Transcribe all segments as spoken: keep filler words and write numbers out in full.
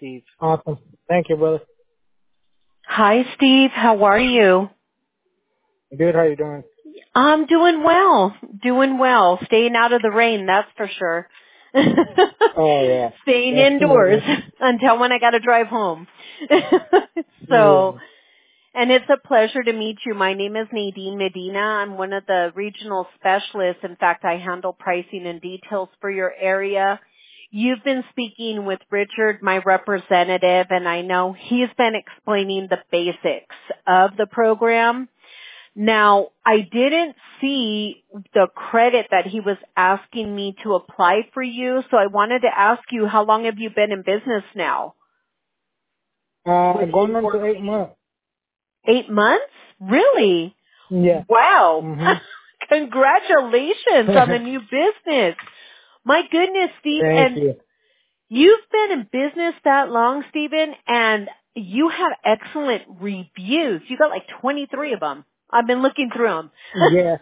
Steve. Awesome. Thank you, brother. Hi, Steve. How are you? Good. How you doing? I'm doing well. Doing well. Staying out of the rain, that's for sure. Oh yeah, Staying indoors definitely. until when I got to drive home. So, Yeah. and it's a pleasure to meet you. My name is Nadine Medina. I'm one of the regional specialists. In fact, I handle pricing and details for your area. You've been speaking with Richard, my representative, and I know he's been explaining the basics of the program. Now, I didn't see the credit that he was asking me to apply for you, so I wanted to ask you, how long have you been in business now? Uh, going on to eight months. Eight months? Really? Yeah. Wow. Mhm. Congratulations on the new business. My goodness, Steve, Thank and you. you've been in business that long, Stephen, and you have excellent reviews. You got like twenty-three of them. I've been looking through them. Yeah.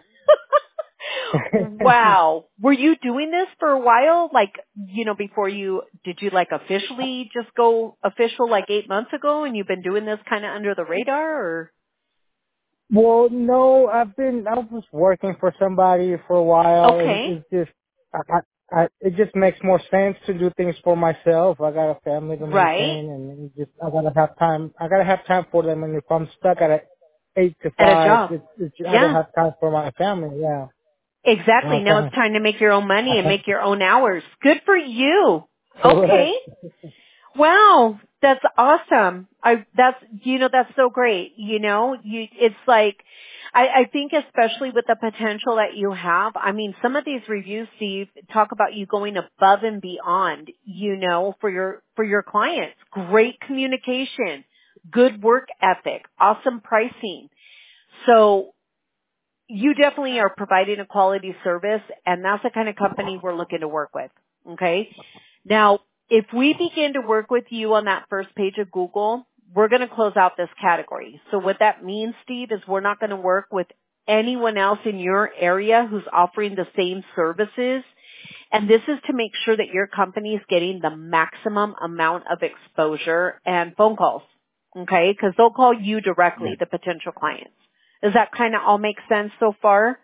Wow. Were you doing this for a while? Like, you know, before you, did you like officially just go official like eight months ago and you've been doing this kind of under the radar or? Well, no, I've been, I was working for somebody for a while, and Okay. it's just, I, I, I, it just makes more sense to do things for myself. I got a family to Right. maintain, and it just, I gotta have time, I gotta have time for them, and if I'm stuck at a eight to At a five, job. it's, it's, I don't Yeah. have time for my family, yeah. Exactly. Well, Now it's time to make your own money and I, make your own hours. Good for you. Okay. correct. Wow, that's awesome. I that's you know that's so great. You know, you it's like I, I think especially with the potential that you have. I mean, some of these reviews, Steve, talk about you going above and beyond. You know, for your for your clients, great communication, good work ethic, awesome pricing. So you definitely are providing a quality service, and that's the kind of company we're looking to work with. Okay. Now, if we begin to work with you on that first page of Google, we're going to close out this category. So what that means, Steve, is we're not going to work with anyone else in your area who's offering the same services. And this is to make sure that your company is getting the maximum amount of exposure and phone calls. Okay? Because they'll call you directly, the potential clients. Does that kind of all make sense so far?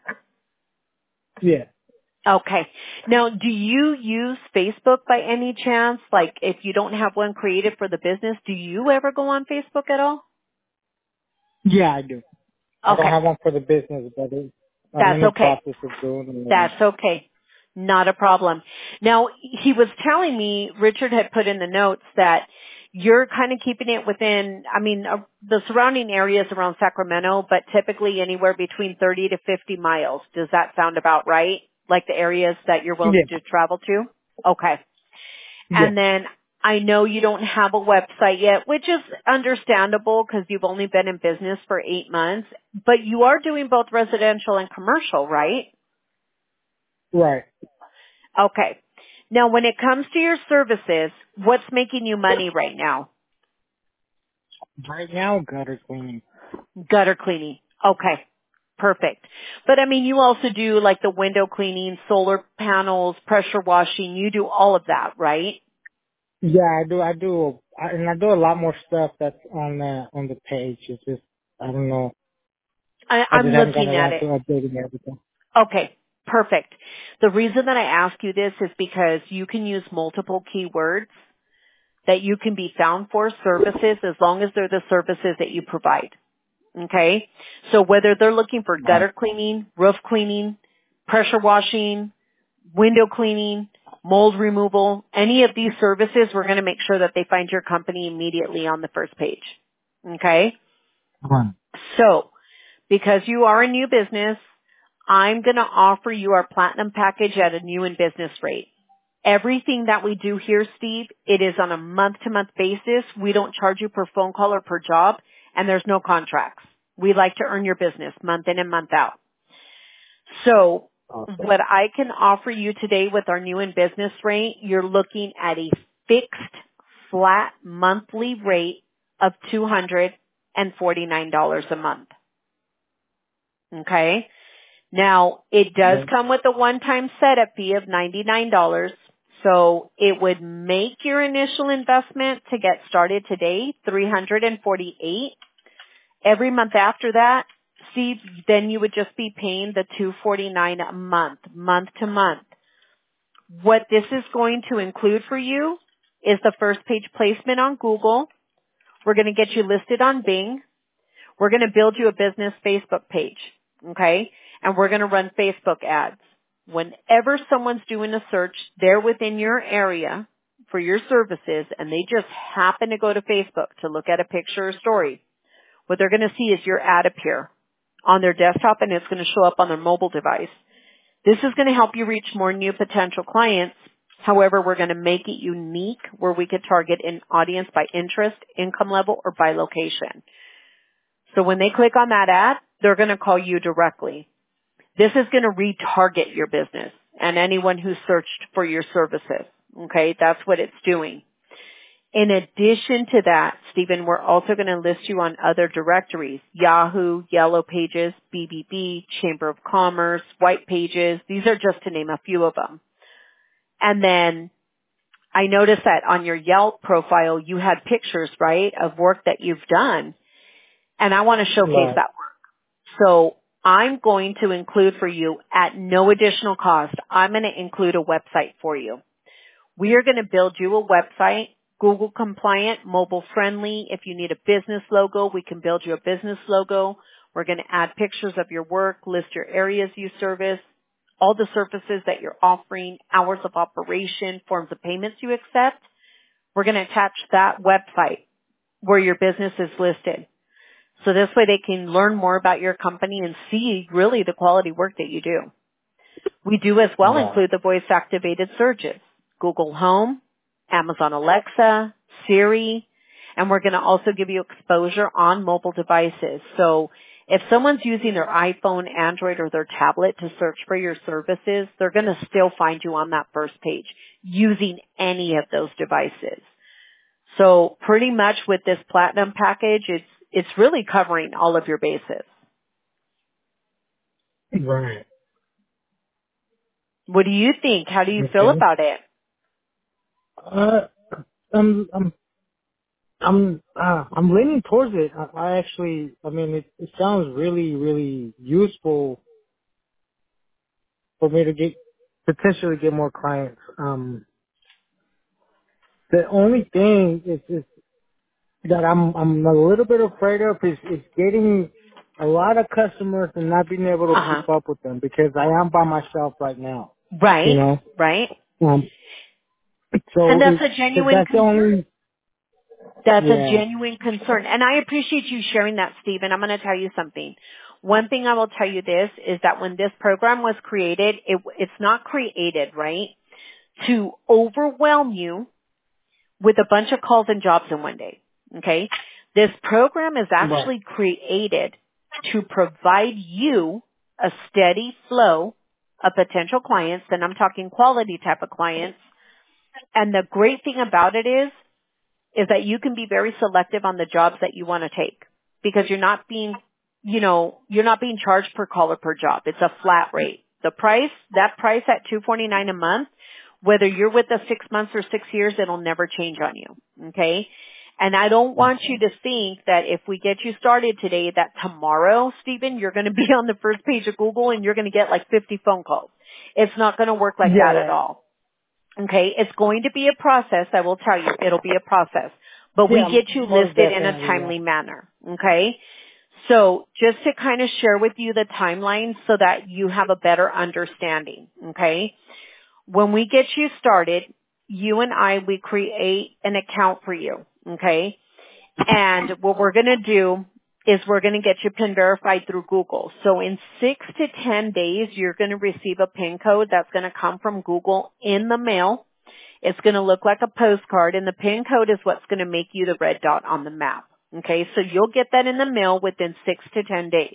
Yeah. Okay. Now, do you use Facebook by any chance? Like, if you don't have one created for the business, do you ever go on Facebook at all? Yeah, I do. I don't Okay. have one for the business, but it, I'm in That's the okay. process of doing it. That's okay. Not a problem. Now, he was telling me, Richard had put in the notes that you're kind of keeping it within, I mean, uh, the surrounding areas around Sacramento, but typically anywhere between thirty to fifty miles. Does that sound about right? Like the areas that you're willing Yeah. to travel to? Okay. Yeah. And then I know you don't have a website yet, which is understandable because you've only been in business for eight months, but you are doing both residential and commercial, right? Right. Okay. Now, when it comes to your services, what's making you money right now? Right now, gutter cleaning. Gutter cleaning. Okay. Perfect. But I mean, you also do like the window cleaning, solar panels, pressure washing. You do all of that, right? Yeah, I do. I do, I, and I do a lot more stuff that's on the on the page. It's just I don't know. I, I I'm just haven't gotten looking at around it. to updating everything. Okay. Perfect. The reason that I ask you this is because you can use multiple keywords that you can be found for services as long as they're the services that you provide. Okay? So whether they're looking for gutter cleaning, roof cleaning, pressure washing, window cleaning, mold removal, any of these services, we're going to make sure that they find your company immediately on the first page. Okay? Right. So, because you are a new business, I'm going to offer you our platinum package at a new and business rate. Everything that we do here, Steve, it is on a month-to-month basis. We don't charge you per phone call or per job, and there's no contracts. We like to earn your business month in and month out. So Awesome. what I can offer you today with our new and business rate, you're looking at a fixed flat monthly rate of two hundred forty-nine dollars a month. Okay? Now, it does Yeah. come with a one-time setup fee of ninety-nine dollars. So it would make your initial investment to get started today three hundred forty-eight. Every month after that, see, then you would just be paying the two hundred forty-nine a month, month to month. What this is going to include for you is the first page placement on Google. We're going to get you listed on Bing. We're going to build you a business Facebook page, okay? And we're going to run Facebook ads. Whenever someone's doing a search, they're within your area for your services, and they just happen to go to Facebook to look at a picture or story, what they're going to see is your ad appear on their desktop, and it's going to show up on their mobile device. This is going to help you reach more new potential clients. However, we're going to make it unique where we could target an audience by interest, income level, or by location. So when they click on that ad, they're going to call you directly. This is going to retarget your business and anyone who searched for your services. Okay, that's what it's doing. In addition to that, Stephen, we're also going to list you on other directories, Yahoo, Yellow Pages, B B B, Chamber of Commerce, White Pages. These are just to name a few of them. And then I noticed that on your Yelp profile, you had pictures, right, of work that you've done. And I want to showcase Right. that work. So I'm going to include for you at no additional cost, I'm going to include a website for you. We are going to build you a website, Google compliant, mobile friendly. If you need a business logo, we can build you a business logo. We're going to add pictures of your work, list your areas you service, all the services that you're offering, hours of operation, forms of payments you accept. We're going to attach that website where your business is listed. So this way they can learn more about your company and see really the quality work that you do. We do as well Right. include the voice activated searches, Google Home, Amazon Alexa, Siri, and we're going to also give you exposure on mobile devices. So if someone's using their iPhone, Android, or their tablet to search for your services, they're going to still find you on that first page using any of those devices. So pretty much with this platinum package, it's it's really covering all of your bases. Right. What do you think? How do you feel Okay. about it? Uh, I'm, I'm, I'm, uh, I'm leaning towards it. I, I actually, I mean, it, it sounds really, really useful for me to get, potentially get more clients. Um, the only thing is, is that I'm, I'm a little bit afraid of is, is getting a lot of customers and not being able to Uh-huh. keep up with them because I am by myself right now, you Right, know? right. Um, And so that's it, a genuine that's the concern. only, That's a yeah, genuine concern. And I appreciate you sharing that, Stephen. I'm going to tell you something. One thing I will tell you this is that when this program was created, it, it's not created, right, to overwhelm you with a bunch of calls and jobs in one day. Okay? This program is right, actually created to provide you a steady flow of potential clients, and I'm talking quality type of clients. And the great thing about it is, is that you can be very selective on the jobs that you want to take because you're not being, you know, you're not being charged per call or per job. It's a flat rate. The price, that price at two hundred forty-nine dollars a month, whether you're with us six months or six years, it'll never change on you. Okay? And I don't want you to think that if we get you started today that tomorrow, Stephen, you're going to be on the first page of Google and you're going to get like fifty phone calls. It's not going to work like yeah, that at yeah, all. Okay, it's going to be a process. I will tell you, it'll be a process. But we yeah, get you most listed in a definitely, yeah. timely manner. Okay? So just to kind of share with you the timeline so that you have a better understanding. Okay? When we get you started, you and I, we create an account for you. Okay? And what we're going to do is we're going to get you PIN verified through Google. So in six to ten days, you're going to receive a PIN code that's going to come from Google in the mail. It's going to look like a postcard, and the PIN code is what's going to make you the red dot on the map. Okay, so you'll get that in the mail within six to ten days.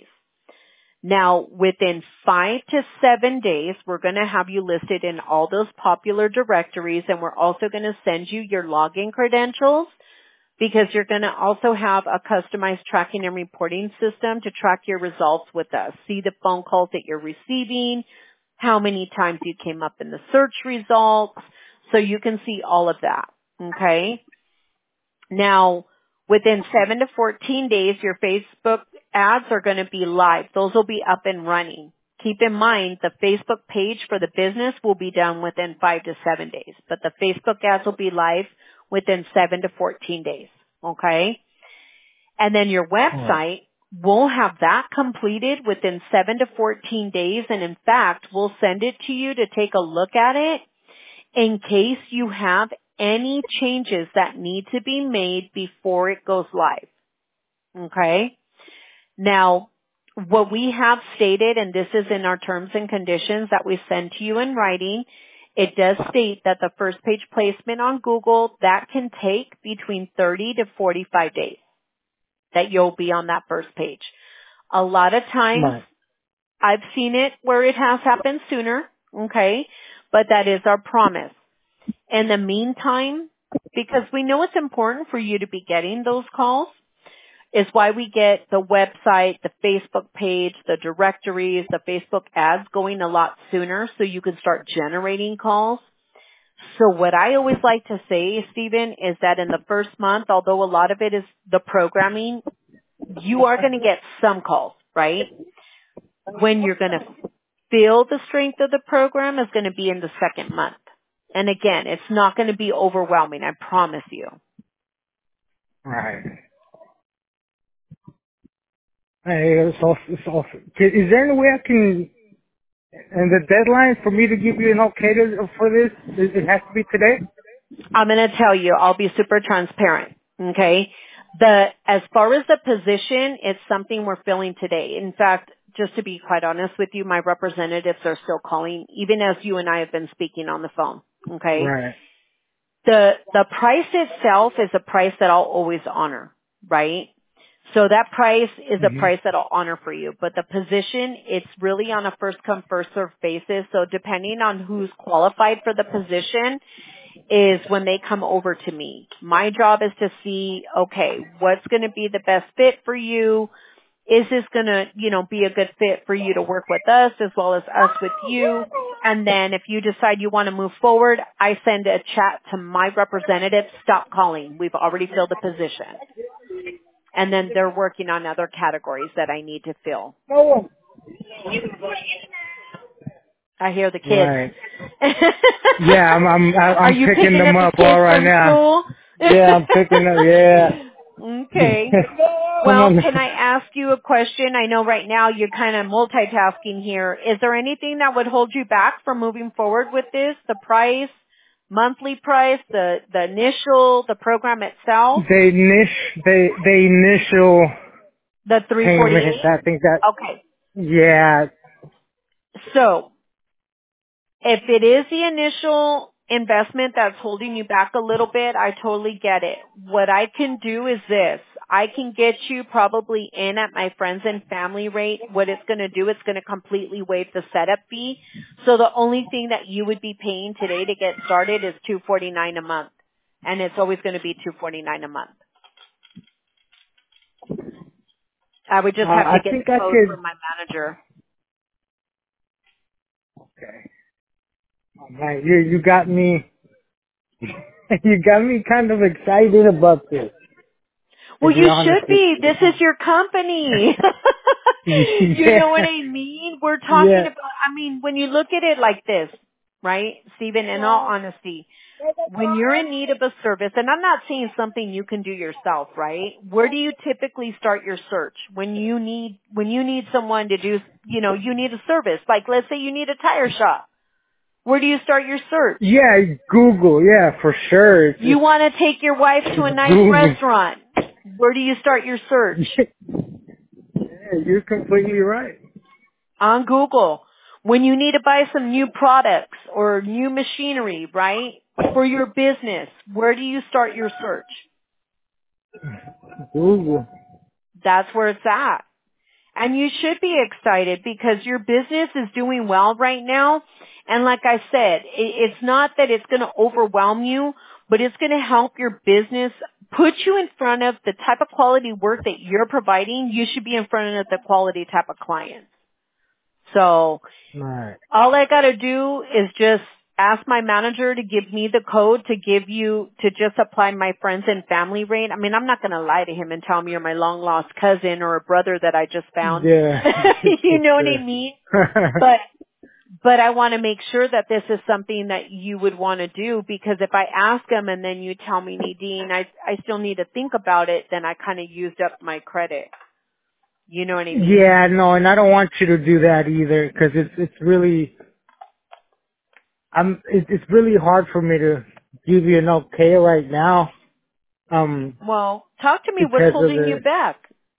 Now, within five to seven days, we're going to have you listed in all those popular directories, and we're also going to send you your login credentials, because you're going to also have a customized tracking and reporting system to track your results with us. See the phone calls that you're receiving, how many times you came up in the search results. So you can see all of that. Okay. Now, within seven to fourteen days, your Facebook ads are going to be live. Those will be up and running. Keep in mind, the Facebook page for the business will be done within five to seven days, but the Facebook ads will be live within seven to fourteen days. Okay? And then your website, we'll have that completed within seven to fourteen days, and in fact, we'll send it to you to take a look at it in case you have any changes that need to be made before it goes live. Okay? Now, what we have stated, and this is in our terms and conditions that we send to you in writing, it does state that the first page placement on Google, that can take between thirty to forty-five days that you'll be on that first page. A lot of times, Right. I've seen it where it has happened sooner, okay, but that is our promise. In the meantime, because we know it's important for you to be getting those calls, is why we get the website, the Facebook page, the directories, the Facebook ads going a lot sooner so you can start generating calls. So what I always like to say, Stephen, is that in the first month, although a lot of it is the programming, you are going to get some calls, right? When you're going to feel the strength of the program is going to be in the second month. And again, it's not going to be overwhelming, I promise you. Right. Hey, it's awesome. It's awesome. Is there any way I can, and the deadline for me to give you an okay to, for this, it it has to be today? I'm going to tell you, I'll be super transparent, okay? The, as far as the position, it's something we're filling today. In fact, just to be quite honest with you, my representatives are still calling, even as you and I have been speaking on the phone, okay? Right. The, the price itself is a price that I'll always honor, right? So that price is a hmm price that I'll honor for you. But the position, it's really on a first come, first served basis. So depending on who's qualified for the position is when they come over to me. My job is to see, okay, what's going to be the best fit for you? Is this going to, you know, be a good fit for you to work with us as well as us with you? And then if you decide you want to move forward, I send a chat to my representative, stop calling. We've already filled the position. And then they're working on other categories that I need to fill. Oh. I hear the kids. Right. Yeah, I'm I'm Are I'm you picking picking them up the up kids all right from now. school? Yeah, I'm picking them. Yeah. Okay. Come Well, on. can I ask you a question? I know right now you're kind of multitasking here. Is there anything that would hold you back from moving forward with this? The price, monthly price, the, the initial, the program itself, They initial they they initial the payment. three forty-eight? I think that. Okay. Yeah. So if it is the initial investment that's holding you back a little bit, I totally get it. What I can do is this. I can get you probably in at my friends and family rate. What it's going to do, it's going to completely waive the setup fee. So the only thing that you would be paying today to get started is two forty-nine a month. And it's always going to be two forty-nine a month. I would Uh, just have I to get think the I code could. from my manager. Okay. Oh, man, you you got me. You got me kind of excited about this. To Well, be you honest should with be. you. This is your company. You know what Yeah. I mean? We're talking Yeah. about, I mean, when you look at it like this, right, Stephen, in all honesty, when you're in need of a service, and I'm not saying something you can do yourself, right? Where do you typically start your search? When you need, when you need someone to do, you know, you need a service. Like, let's say you need a tire shop. Where do you start your search? Yeah. Google. Yeah, for sure. It's, You want to take your wife to a it's nice Google. restaurant. Where do you start your search? Yeah, you're completely right. On Google. When you need to buy some new products or new machinery, right? For your business, where do you start your search? Google. That's where it's at. And you should be excited because your business is doing well right now. And like I said, it's not that it's going to overwhelm you, but it's going to help your business put you in front of the type of quality work that you're providing. You should be in front of the quality type of clients. So Right. all I got to do is just ask my manager to give me the code to give you, to just apply my friends and family rate. I mean, I'm not going to lie to him and tell him you're my long lost cousin or a brother that I just found. Yeah, You for know what I sure. mean? But, but I want to make sure that this is something that you would want to do, because if I ask him and then you tell me, Nadine, I, I still need to think about it, then I kind of used up my credit. You know what I mean? Yeah, no, and I don't want you to do that either, because it's it's really I'm it's it's really hard for me to give you an okay right now, um, Well, talk to me. What's because of holding you the back?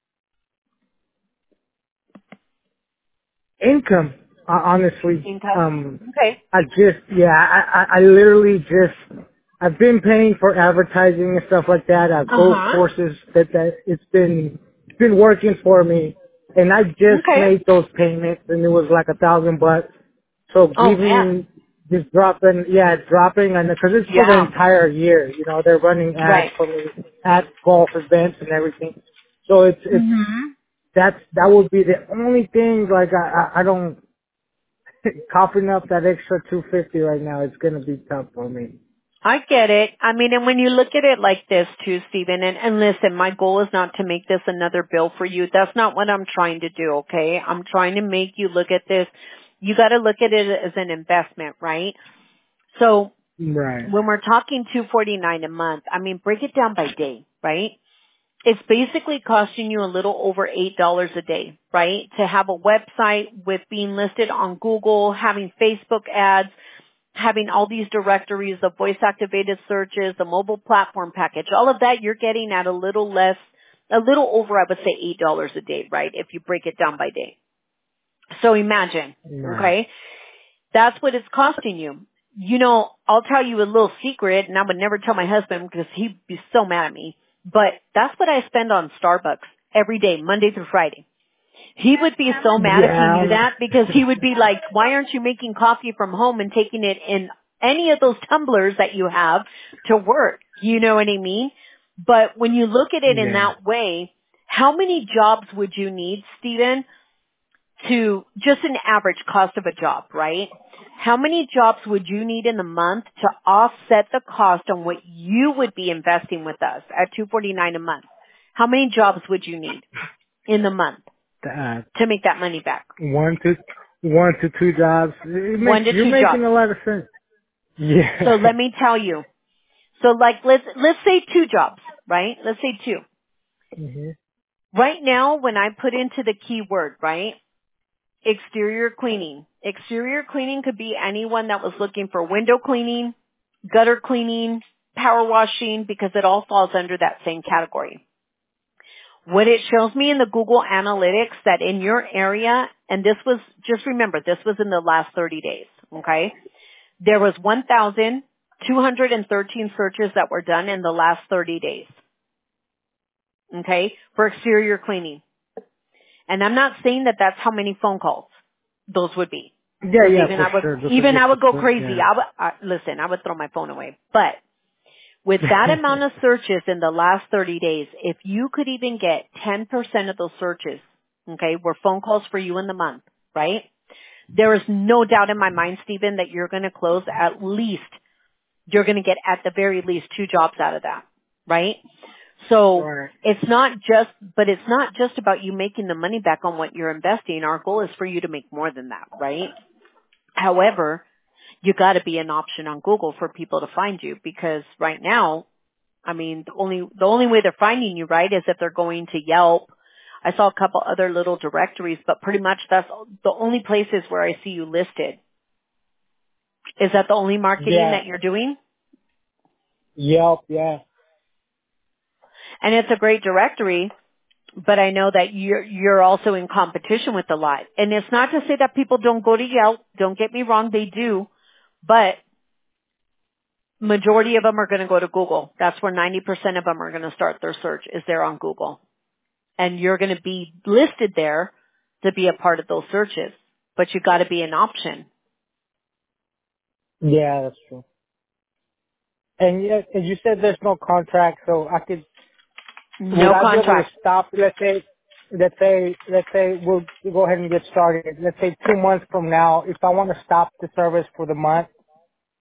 income. Uh, honestly, Income. um, Okay. I just yeah, I, I I literally just I've been paying for advertising and stuff like that. I've Uh go huh. courses that that it's been it's been working for me, and I just Okay. made those payments, and it was like a thousand bucks. So Oh man. giving, just dropping, yeah, dropping, and because it's for the Yeah. entire year, you know, they're running ads Right. for me at golf events and everything. So it's it's Mhm. that's that would be the only thing. Like I I, I don't coughing up that extra two fifty right now. It's gonna be tough for me. I get it. I mean, and when you look at it like this too, Stephen, and, and listen, my goal is not to make this another bill for you. That's not what I'm trying to do, okay? I'm trying to make you look at this. You gotta look at it as an investment, right? So Right. when we're talking two forty-nine a month, I mean, break it down by day, right? It's basically costing you a little over eight dollars a day, right? To have a website with being listed on Google, having Facebook ads, having all these directories, the voice activated searches, the mobile platform package, all of that you're getting at a little less, a little over, I would say eight dollars a day, right? If you break it down by day. So imagine, Right. okay? That's what it's costing you. You know, I'll tell you a little secret, and I would never tell my husband because he'd be so mad at me, but that's what I spend on Starbucks every day, Monday through Friday. He would be so mad if he knew Yeah. that, because he would be like, why aren't you making coffee from home and taking it in any of those tumblers that you have to work? You know what I mean? But when you look at it in Yeah. that way, how many jobs would you need, Stephen, to just an average cost of a job, right? How many jobs would you need in the month to offset the cost on what you would be investing with us at two forty-nine a month? How many jobs would you need in the month That to make that money back? one to one to two jobs. It makes One to you're two making jobs. a lot of sense. So Yeah. let me tell you. So like let's let's say two jobs, right? Let's say two. hmm Right now when I put into the keyword, right? Exterior cleaning. Exterior cleaning could be anyone that was looking for window cleaning, gutter cleaning, power washing, because it all falls under that same category. What it shows me in the Google Analytics that in your area, and this was, just remember, this was in the last thirty days, okay? There was one thousand two hundred thirteen searches that were done in the last thirty days, okay, for exterior cleaning. And I'm not saying that that's how many phone calls those would be. Yeah, Because yeah, even for I would, sure. Just, even I just, would go just crazy. yeah. I would, I, listen, I would throw my phone away. But with that amount of searches in the last thirty days, if you could even get ten percent of those searches, okay, were phone calls for you in the month, right? There is no doubt in my mind, Stephen, that you're going to close at least, you're going to get at the very least two jobs out of that, right? So Right. it's not just, but it's not just about you making the money back on what you're investing. Our goal is for you to make more than that, right? However, you got to be an option on Google for people to find you, because right now, I mean, the only the only way they're finding you, right, is if they're going to Yelp. I saw a couple other little directories, but pretty much that's the only places where I see you listed. Is that the only marketing Yeah. that you're doing? Yelp. Yeah. And it's a great directory, but I know that you're you're also in competition with the lot. And it's not to say that people don't go to Yelp. Don't get me wrong, they do, but majority of them are going to go to Google. That's where ninety percent of them are going to start their search, is there on Google. And you're going to be listed there to be a part of those searches. But you got to be an option. Yeah, that's true. And yeah, as you said, there's no contract, so I could. Would No I be able to contract. stop? Let's say, let's say, let's say we'll go ahead and get started. Let's say two months from now, if I want to stop the service for the month,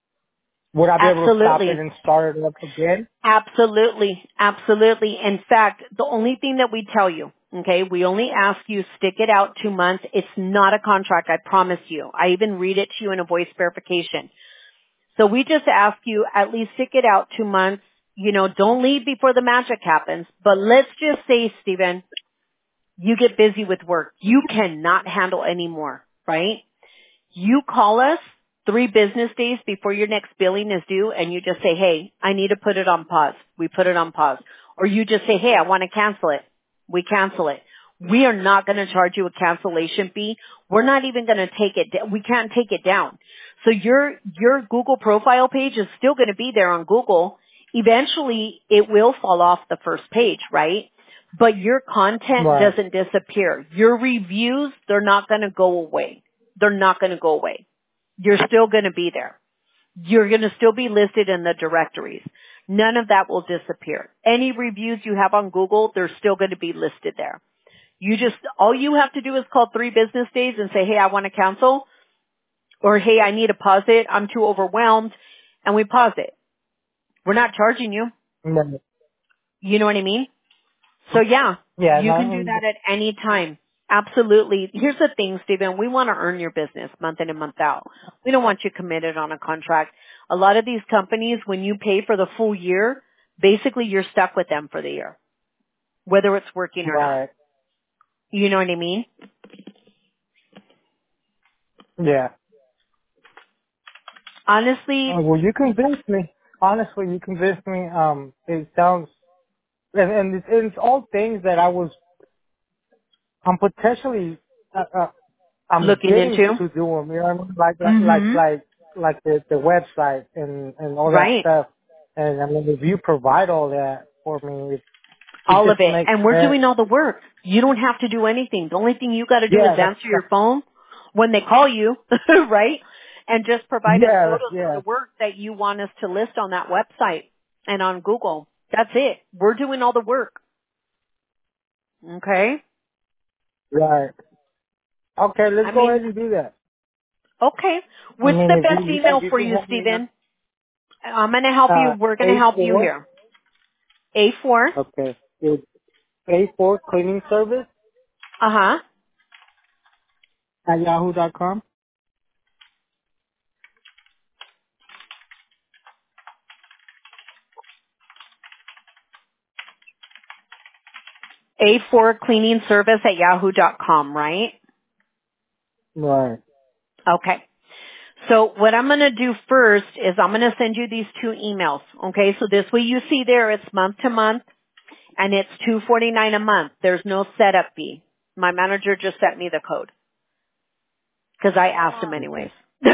would I be able to stop it Absolutely. and start it up again? Absolutely. Absolutely. In fact, the only thing that we tell you, okay, we only ask you stick it out two months. It's not a contract, I promise you. I even read it to you in a voice verification. So we just ask you at least stick it out two months. You know, don't leave before the magic happens. But let's just say, Stephen, you get busy with work. You cannot handle anymore, right? You call us three business days before your next billing is due and you just say, hey, I need to put it on pause. We put it on pause. Or you just say, hey, I want to cancel it. We cancel it. We are not going to charge you a cancellation fee. We're not even going to take it, we can't take it down. So your, your Google profile page is still going to be there on Google. Eventually it will fall off the first page, right? But your content Right. doesn't disappear. Your reviews, they're not going to go away. They're not going to go away. You're still going to be there. You're going to still be listed in the directories. None of that will disappear. Any reviews you have on Google, they're still going to be listed there. You just, all you have to do is call three business days and say, hey, I want to cancel, or hey, I need to pause it. I'm too overwhelmed. And we pause it. We're not charging you. Right. You know what I mean? So yeah, Yeah, you can do no, that at any time. Absolutely. Here's the thing, Stephen. We want to earn your business month in and month out. We don't want you committed on a contract. A lot of these companies, when you pay for the full year, basically you're stuck with them for the year, whether it's working or not. right. You know what I mean? Yeah. Honestly, Uh, well, you convinced me. Honestly, you convinced me. Um, it sounds, and, and it's, it's all things that I was, I'm potentially, uh, uh, I'm looking getting into. to do them. You know what I mean? Like, like, like, Mm-hmm. like, like the the website and and all that Right. stuff. And I mean, if you provide all that for me, it, it All of just it. makes And we're sense. doing all the work. You don't have to do anything. The only thing you got to do is Yeah, that's, answer your that's phone when they call you, right? And just provide us yeah, that's, photos of yeah, the work that you want us to list on that website and on Google. That's it. We're doing all the work. Okay? right. Okay, let's I go mean, ahead and do that. okay. I What's mean, the if best you email if you for can you, help me out. Stephen? I'm going to help you. Uh, We're going to A help you four. here. A four. Okay. It's A four cleaning service Uh-huh. at yahoo dot com. A four cleaning service at yahoo dot com, right? Right. Okay. So what I'm going to do first is I'm going to send you these two emails. Okay. So this way you see there it's month to month and it's two forty-nine a month. There's no setup fee. My manager just sent me the code because I asked him anyways. Okay.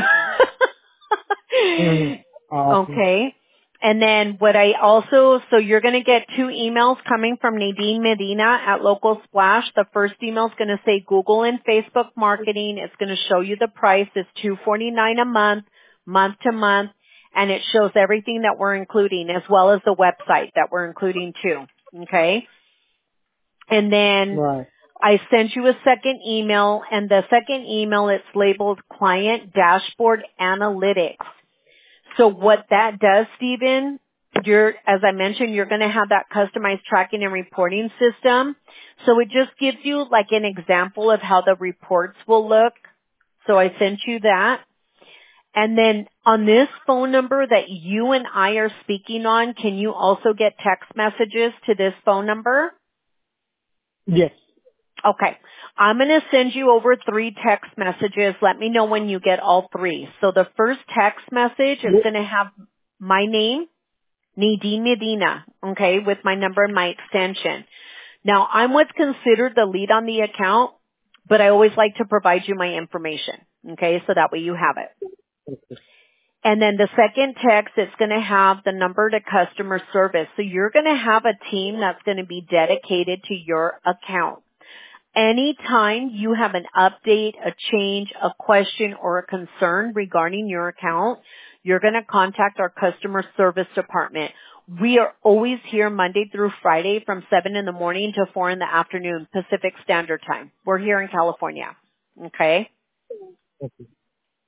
Mm, awesome. Okay. And then what I also, so you're going to get two emails coming from Nadine Medina at Local Splash. The first email is going to say Google and Facebook marketing. It's going to show you the price. It's two forty-nine a month, month to month, and it shows everything that we're including as well as the website that we're including too. Okay. And then Right. I sent you a second email, and the second email, it's labeled Client Dashboard Analytics. So what that does, Stephen, you're, as I mentioned, you're going to have that customized tracking and reporting system. So it just gives you like an example of how the reports will look. So I sent you that. And then on this phone number that you and I are speaking on, can you also get text messages to this phone number? Yes. Okay. I'm going to send you over three text messages. Let me know when you get all three. So the first text message is Yep. going to have my name, Nadine Medina, okay, with my number and my extension. Now, I'm what's considered the lead on the account, but I always like to provide you my information, okay, so that way you have it. And then the second text, it's going to have the number to customer service. So you're going to have a team that's going to be dedicated to your account. Anytime you have an update, a change, a question, or a concern regarding your account, you're going to contact our customer service department. We are always here Monday through Friday from seven in the morning to four in the afternoon, Pacific Standard Time. We're here in California. Okay?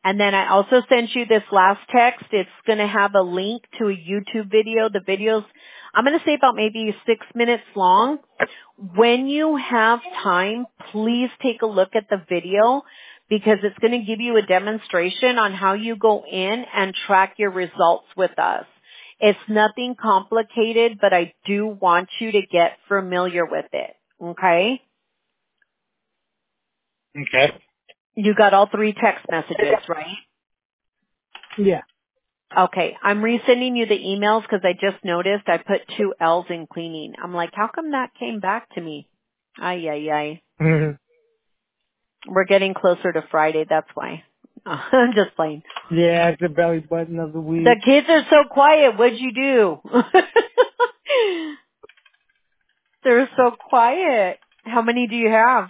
And then I also sent you this last text. It's going to have a link to a YouTube video. The video's, I'm going to say about maybe six minutes long. When you have time, please take a look at the video because it's going to give you a demonstration on how you go in and track your results with us. It's nothing complicated, but I do want you to get familiar with it. Okay? Okay. You got all three text messages, right? Yeah. Okay, I'm resending you the emails because I just noticed I put two L's in cleaning. I'm like, how come that came back to me? Ay, ay, ay. hmm We're getting closer to Friday, that's why. I'm just playing. Yeah, it's the belly button of the The week. kids are so quiet. What'd you do? They're so quiet. How many do you have?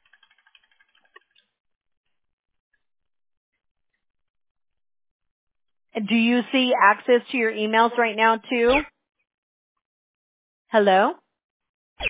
Do you see access to your emails right now too? Hello?